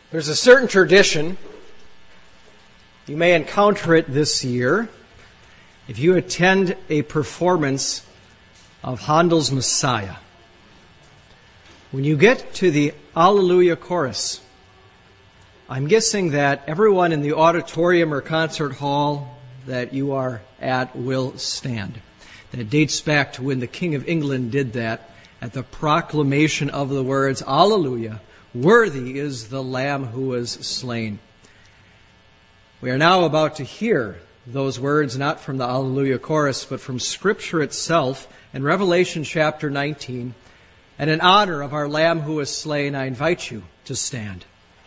There's a certain tradition, you may encounter it this year, if you attend a performance of Handel's Messiah. When you get to the Alleluia chorus, I'm guessing that everyone in the auditorium or concert hall that you are at will stand. That dates back to when the King of England did that at the proclamation of the words, Alleluia, worthy is the Lamb who was slain. We are now about to hear those words not from the Alleluia chorus, but from Scripture itself in Revelation chapter 19. And in honor of our Lamb who was slain, I invite you to stand.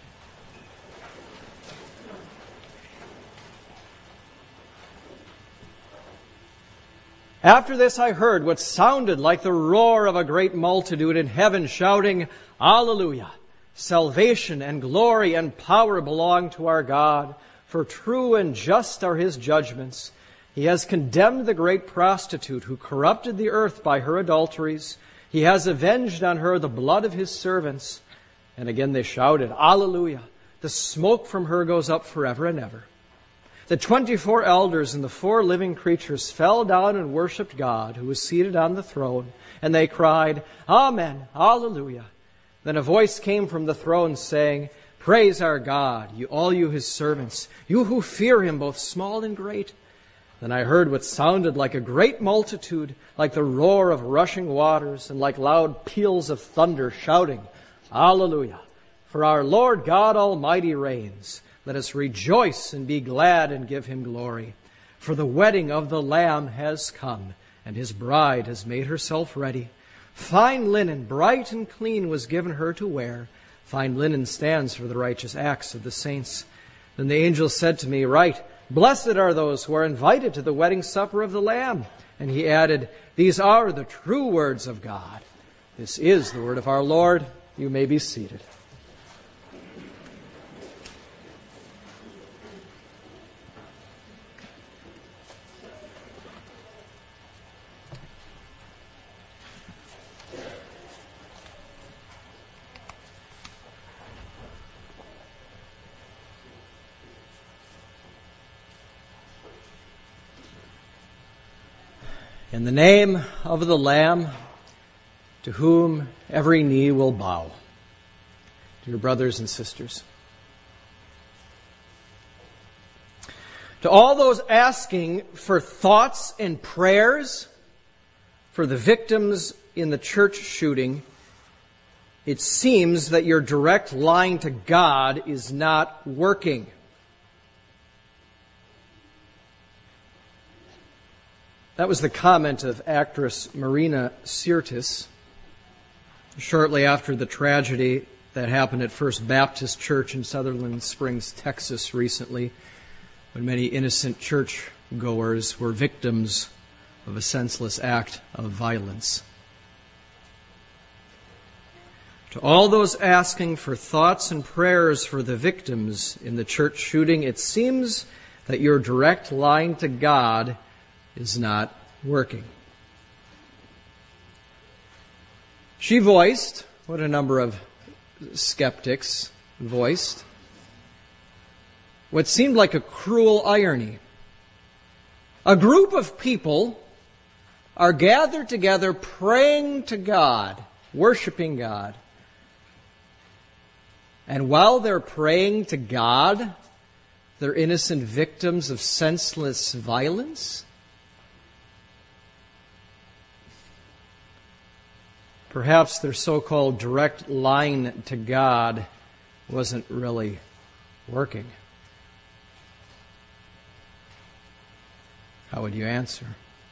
After this I heard what sounded like the roar of a great multitude in heaven shouting, Alleluia! Salvation and glory and power belong to our God, for true and just are His judgments. He has condemned the great prostitute who corrupted the earth by her adulteries. He has avenged on her the blood of His servants. And again they shouted, Alleluia! The smoke from her goes up forever and ever. The 24 elders and the 4 living creatures fell down and worshipped God, who was seated on the throne, and they cried, Amen, Alleluia. Then a voice came from the throne saying, Praise our God, all you His servants, you who fear Him, both small and great. Then I heard what sounded like a great multitude, like the roar of rushing waters, and like loud peals of thunder, shouting, Alleluia! For our Lord God Almighty reigns. Let us rejoice and be glad and give Him glory. For the wedding of the Lamb has come, and His bride has made herself ready. Fine linen, bright and clean, was given her to wear. Fine linen stands for the righteous acts of the saints. Then the angel said to me, Write, Blessed are those who are invited to the wedding supper of the Lamb. And he added, These are the true words of God. This is the word of our Lord. You may be seated. In the name of the Lamb, to whom every knee will bow. Dear brothers and sisters, to all those asking for thoughts and prayers for the victims in the church shooting, it seems that your direct line to God is not working. That was the comment of actress Marina Sirtis shortly after the tragedy that happened at First Baptist Church in Sutherland Springs, Texas recently, when many innocent churchgoers were victims of a senseless act of violence. To all those asking for thoughts and prayers for the victims in the church shooting, it seems that your direct line to God is not working. She voiced, what a number of skeptics voiced, what seemed like a cruel irony. A group of people are gathered together praying to God, worshiping God. And while they're praying to God, they're innocent victims of senseless violence. Perhaps their so-called direct line to God wasn't really working. How would you answer?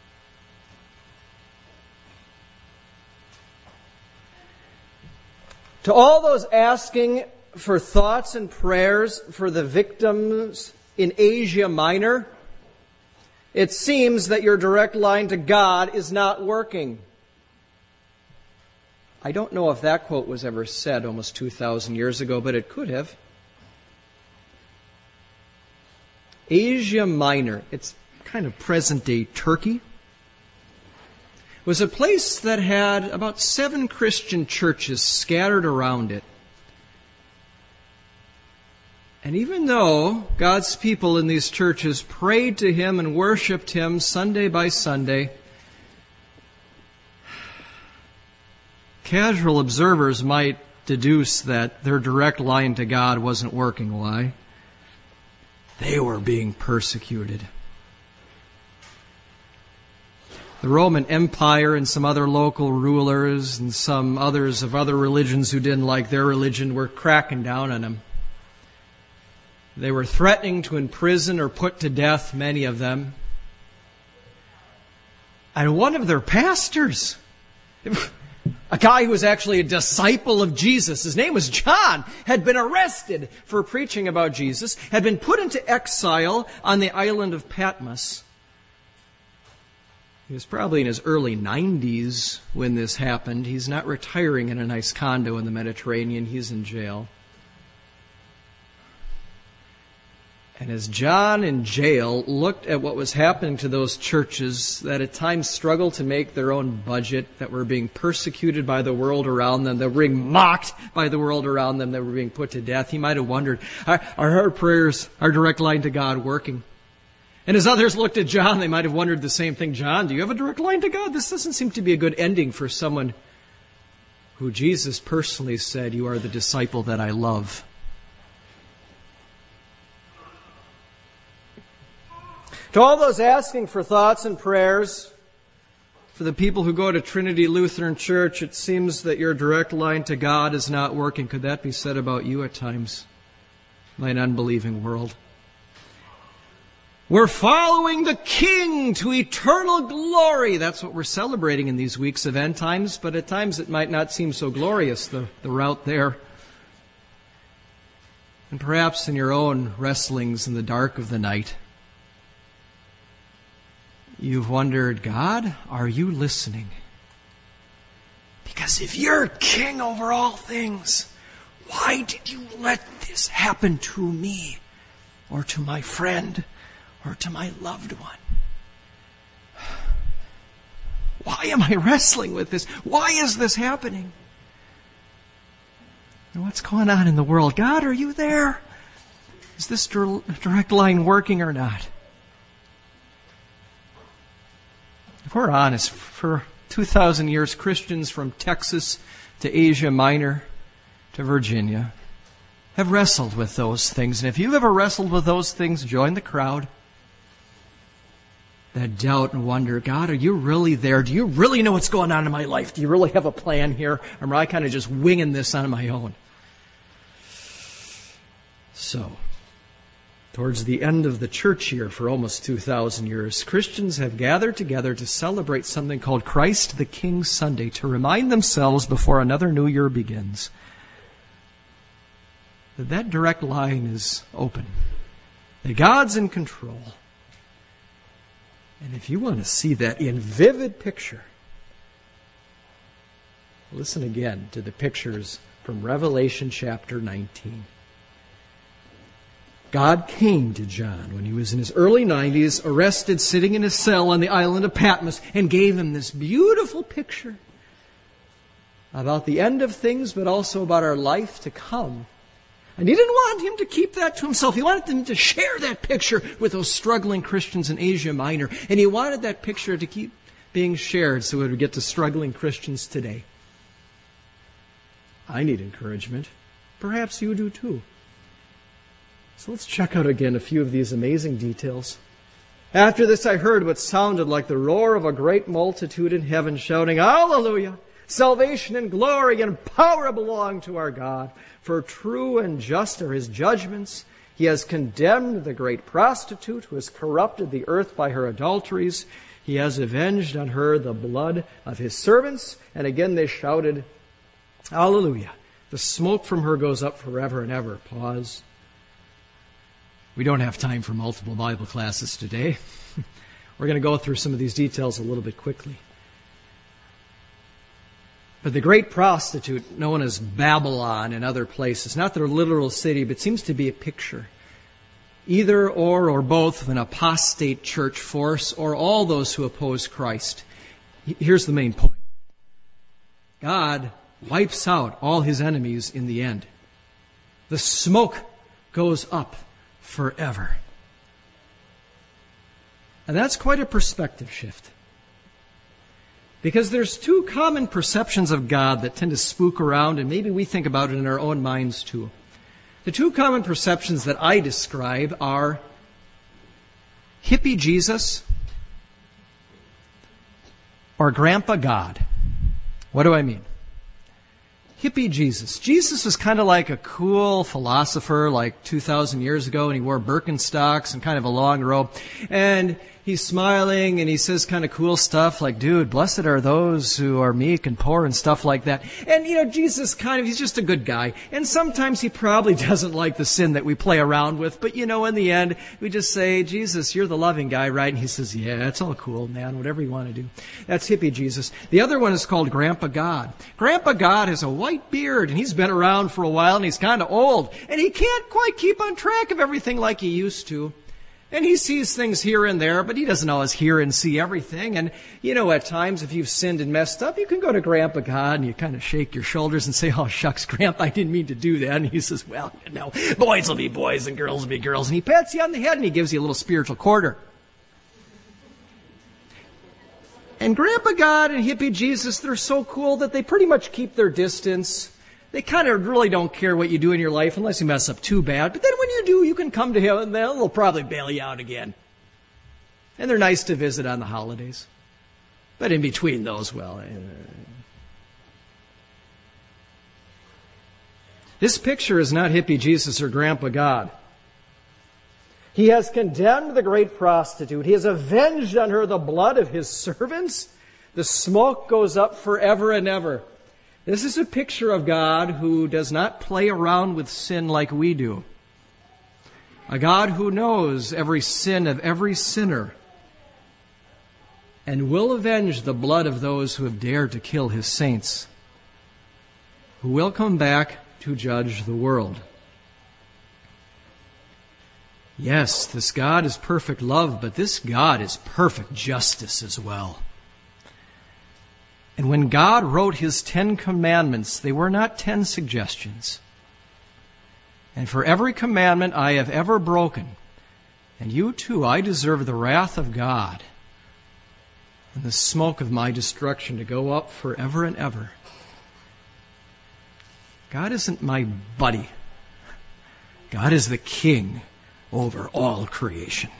To all those asking for thoughts and prayers for the victims in Asia Minor, it seems that your direct line to God is not working. I don't know if that quote was ever said almost 2,000 years ago, but it could have. Asia Minor, it's kind of present-day Turkey, was a place that had about 7 Christian churches scattered around it. And even though God's people in these churches prayed to Him and worshiped Him Sunday by Sunday, casual observers might deduce that their direct line to God wasn't working. Why? They were being persecuted. The Roman Empire and some other local rulers and some others of other religions who didn't like their religion were cracking down on them. They were threatening to imprison or put to death many of them. And one of their pastors, a guy who was actually a disciple of Jesus, his name was John, had been arrested for preaching about Jesus, had been put into exile on the island of Patmos. He was probably in his early 90s when this happened. He's not retiring in a nice condo in the Mediterranean. He's in jail. And as John in jail looked at what was happening to those churches that at times struggled to make their own budget, that were being persecuted by the world around them, that were being mocked by the world around them, that were being put to death, he might have wondered, are our prayers, our direct line to God working? And as others looked at John, they might have wondered the same thing. John, do you have a direct line to God? This doesn't seem to be a good ending for someone who Jesus personally said, "You are the disciple that I love." To all those asking for thoughts and prayers, for the people who go to Trinity Lutheran Church, it seems that your direct line to God is not working. Could that be said about you at times, my unbelieving world? We're following the King to eternal glory. That's what we're celebrating in these weeks of end times, but at times it might not seem so glorious, the route there. And perhaps in your own wrestlings in the dark of the night, you've wondered, God, are you listening? Because if you're King over all things, why did you let this happen to me or to my friend or to my loved one? Why am I wrestling with this? Why is this happening? And what's going on in the world? God, are you there? Is this direct line working or not? If we're honest, for 2,000 years, Christians from Texas to Asia Minor to Virginia have wrestled with those things. And if you've ever wrestled with those things, join the crowd. That doubt and wonder, God, are you really there? Do you really know what's going on in my life? Do you really have a plan here? Or am I kind of just winging this on my own? So, towards the end of the church year for almost 2,000 years, Christians have gathered together to celebrate something called Christ the King Sunday, to remind themselves before another new year begins that direct line is open, that God's in control. And if you want to see that in vivid picture, listen again to the pictures from Revelation chapter 19. God came to John when he was in his early 90s, arrested, sitting in his cell on the island of Patmos, and gave him this beautiful picture about the end of things, but also about our life to come. And he didn't want him to keep that to himself. He wanted him to share that picture with those struggling Christians in Asia Minor. And he wanted that picture to keep being shared so it would get to struggling Christians today. I need encouragement. Perhaps you do too. So let's check out again a few of these amazing details. After this I heard what sounded like the roar of a great multitude in heaven shouting, "Hallelujah! Salvation and glory and power belong to our God. For true and just are his judgments. He has condemned the great prostitute who has corrupted the earth by her adulteries. He has avenged on her the blood of his servants." And again they shouted, "Hallelujah! The smoke from her goes up forever and ever." Pause. We don't have time for multiple Bible classes today. We're going to go through some of these details a little bit quickly. But the great prostitute, known as Babylon in other places, not their literal city, but seems to be a picture, either or both, of an apostate church force or all those who oppose Christ. Here's the main point. God wipes out all his enemies in the end. The smoke goes up forever. And that's quite a perspective shift. Because there's two common perceptions of God that tend to spook around, and maybe we think about it in our own minds too. The two common perceptions that I describe are hippie Jesus or Grandpa God. What do I mean? Hippie Jesus. Jesus was kind of like a cool philosopher like 2,000 years ago, and he wore Birkenstocks and kind of a long robe. And he's smiling and he says kind of cool stuff like, dude, blessed are those who are meek and poor and stuff like that. And, Jesus he's just a good guy. And sometimes he probably doesn't like the sin that we play around with. But, in the end, we just say, Jesus, you're the loving guy, right? And he says, yeah, it's all cool, man, whatever you want to do. That's hippie Jesus. The other one is called Grandpa God. Grandpa God has a white beard and he's been around for a while and he's kind of old. And he can't quite keep on track of everything like he used to. And he sees things here and there, but he doesn't always hear and see everything. And, at times, if you've sinned and messed up, you can go to Grandpa God and you kind of shake your shoulders and say, oh, shucks, Grandpa, I didn't mean to do that. And he says, well, boys will be boys and girls will be girls. And he pats you on the head and he gives you a little spiritual quarter. And Grandpa God and hippie Jesus, they're so cool that they pretty much keep their distance. They kind of really don't care what you do in your life unless you mess up too bad. But then when you do, you can come to him and they'll probably bail you out again. And they're nice to visit on the holidays. But in between those, This picture is not hippie Jesus or Grandpa God. He has condemned the great prostitute. He has avenged on her the blood of his servants. The smoke goes up forever and ever. This is a picture of God who does not play around with sin like we do. A God who knows every sin of every sinner and will avenge the blood of those who have dared to kill his saints, who will come back to judge the world. Yes, this God is perfect love, but this God is perfect justice as well. And when God wrote his 10 commandments, they were not 10 suggestions. And for every commandment I have ever broken, and you too, I deserve the wrath of God and the smoke of my destruction to go up forever and ever. God isn't my buddy. God is the king over all creation.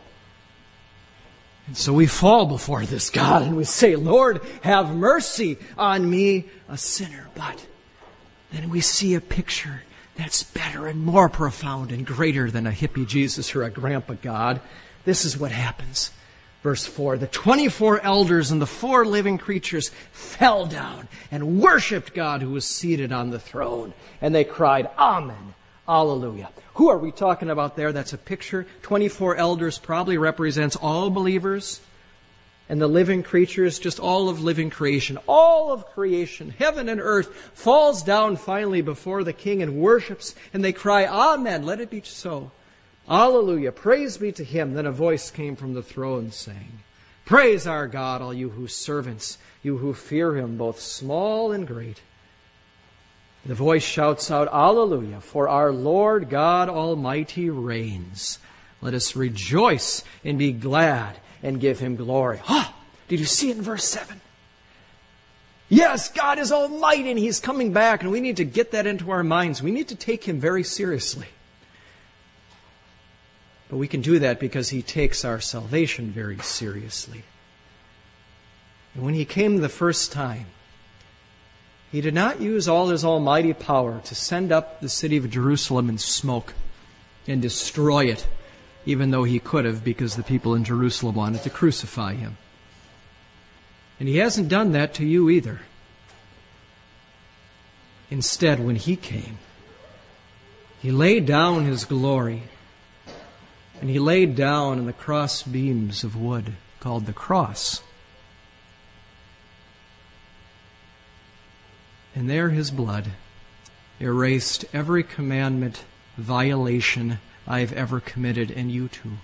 And so we fall before this God and we say, Lord, have mercy on me, a sinner. But then we see a picture that's better and more profound and greater than a hippie Jesus or a Grandpa God. This is what happens. Verse 4, the 24 elders and the 4 living creatures fell down and worshipped God who was seated on the throne. And they cried, Amen. Hallelujah. Who are we talking about there? That's a picture. 24 elders probably represents all believers. And the living creatures, just all of living creation. All of creation, heaven and earth, falls down finally before the King and worships. And they cry, Amen. Let it be so. Hallelujah. Praise be to him. Then a voice came from the throne saying, Praise our God, all you whose servants, you who fear him, both small and great. The voice shouts out, Alleluia, for our Lord God Almighty reigns. Let us rejoice and be glad and give him glory. Did you see it in verse 7? Yes, God is almighty and he's coming back, and we need to get that into our minds. We need to take him very seriously. But we can do that because he takes our salvation very seriously. And when he came the first time, he did not use all his almighty power to send up the city of Jerusalem in smoke and destroy it, even though he could have, because the people in Jerusalem wanted to crucify him. And he hasn't done that to you either. Instead, when he came, he laid down his glory, and he laid down in the cross beams of wood called the cross. And there his blood erased every commandment, violation I have ever committed, and you too.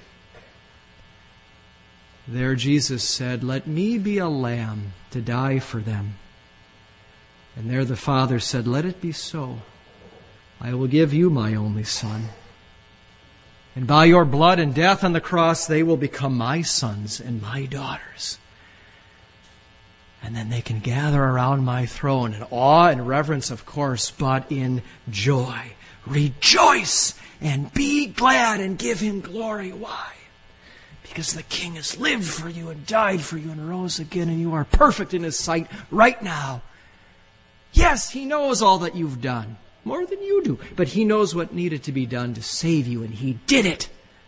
There Jesus said, Let me be a lamb to die for them. And there the Father said, Let it be so. I will give you my only son. And by your blood and death on the cross, they will become my sons and my daughters. And then they can gather around my throne in awe and reverence, of course, but in joy. Rejoice and be glad and give him glory. Why? Because the King has lived for you and died for you and rose again, and you are perfect in his sight right now. Yes, he knows all that you've done, more than you do, but he knows what needed to be done to save you, and he did it.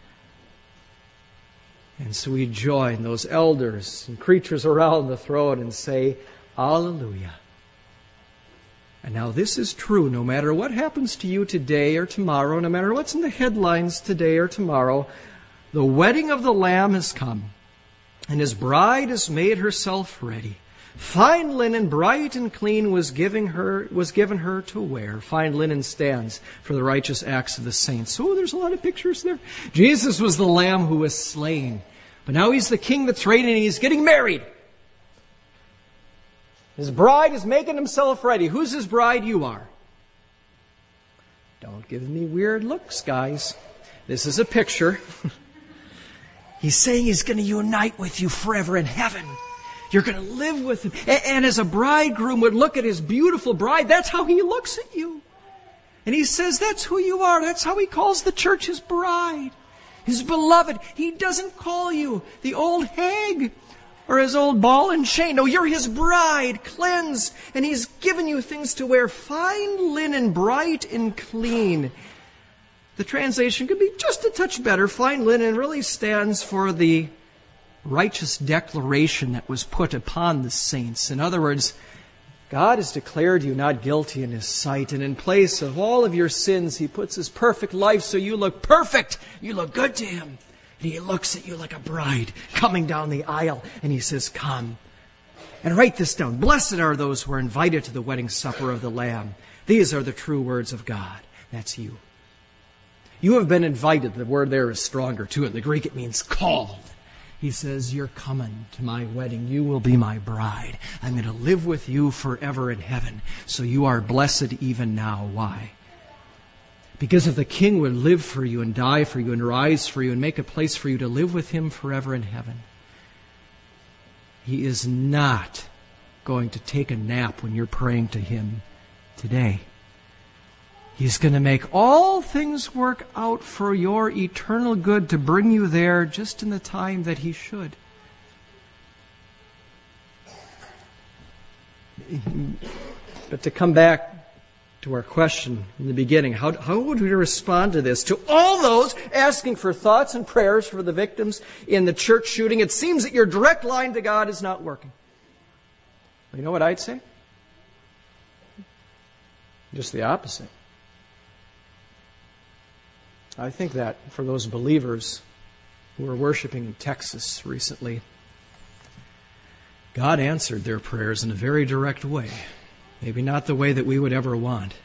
And so we join those elders and creatures around the throne and say, Alleluia. And now this is true no matter what happens to you today or tomorrow, no matter what's in the headlines today or tomorrow. The wedding of the Lamb has come, and his bride has made herself ready. Fine linen, bright and clean, was given her to wear. Fine linen stands for the righteous acts of the saints. So there's a lot of pictures there. Jesus was the Lamb who was slain. But now he's the King that's reigning, and he's getting married. His bride is making himself ready. Who's his bride? You are. Don't give me weird looks, guys. This is a picture. He's saying he's going to unite with you forever in heaven. You're going to live with him. And as a bridegroom would look at his beautiful bride, that's how he looks at you. And he says that's who you are. That's how he calls the church his bride, his beloved. He doesn't call you the old hag or his old ball and chain. No, you're his bride, cleansed. And he's given you things to wear, fine linen, bright and clean. The translation could be just a touch better. Fine linen really stands for the righteous declaration that was put upon the saints. In other words, God has declared you not guilty in his sight, and in place of all of your sins, he puts his perfect life so you look perfect. You look good to him. And he looks at you like a bride coming down the aisle, and he says, come. And write this down. Blessed are those who are invited to the wedding supper of the Lamb. These are the true words of God. That's you. You have been invited. The word there is stronger too. In the Greek, it means called. He says, you're coming to my wedding. You will be my bride. I'm going to live with you forever in heaven. So you are blessed even now. Why? Because if the King would live for you and die for you and rise for you and make a place for you to live with him forever in heaven, he is not going to take a nap when you're praying to him today. He's going to make all things work out for your eternal good to bring you there just in the time that he should. But to come back to our question in the beginning, how would we respond to this? To all those asking for thoughts and prayers for the victims in the church shooting, it seems that your direct line to God is not working. You know what I'd say? Just the opposite. I think that for those believers who were worshiping in Texas recently, God answered their prayers in a very direct way. Maybe not the way that we would ever want.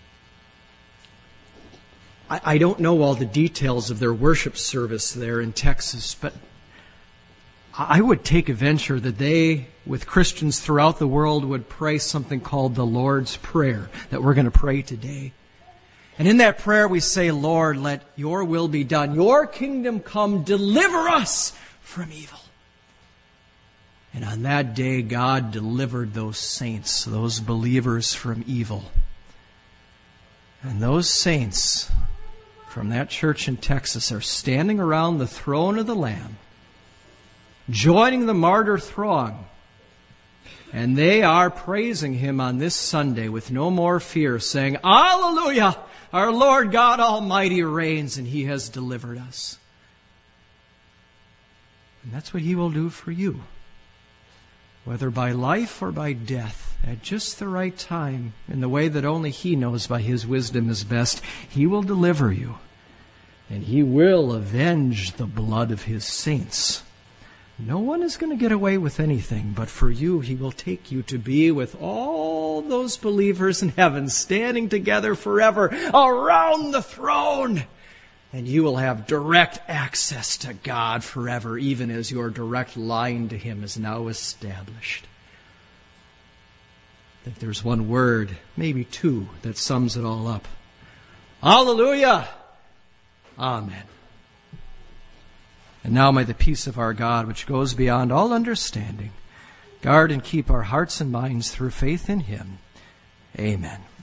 I don't know all the details of their worship service there in Texas, but I would take a venture that they, with Christians throughout the world, would pray something called the Lord's Prayer that we're going to pray today. And in that prayer we say, Lord, let your will be done. Your kingdom come. Deliver us from evil. And on that day, God delivered those saints, those believers, from evil. And those saints from that church in Texas are standing around the throne of the Lamb, joining the martyr throng. And they are praising him on this Sunday with no more fear, saying, Alleluia! Our Lord God Almighty reigns, and he has delivered us. And that's what he will do for you. Whether by life or by death, at just the right time, in the way that only he knows by his wisdom is best, he will deliver you. And he will avenge the blood of his saints. No one is going to get away with anything, but for you, he will take you to be with all those believers in heaven, standing together forever around the throne. And you will have direct access to God forever, even as your direct line to him is now established. I think there's one word, maybe two, that sums it all up. Hallelujah. Amen. And now may the peace of our God, which goes beyond all understanding, guard and keep our hearts and minds through faith in Him. Amen.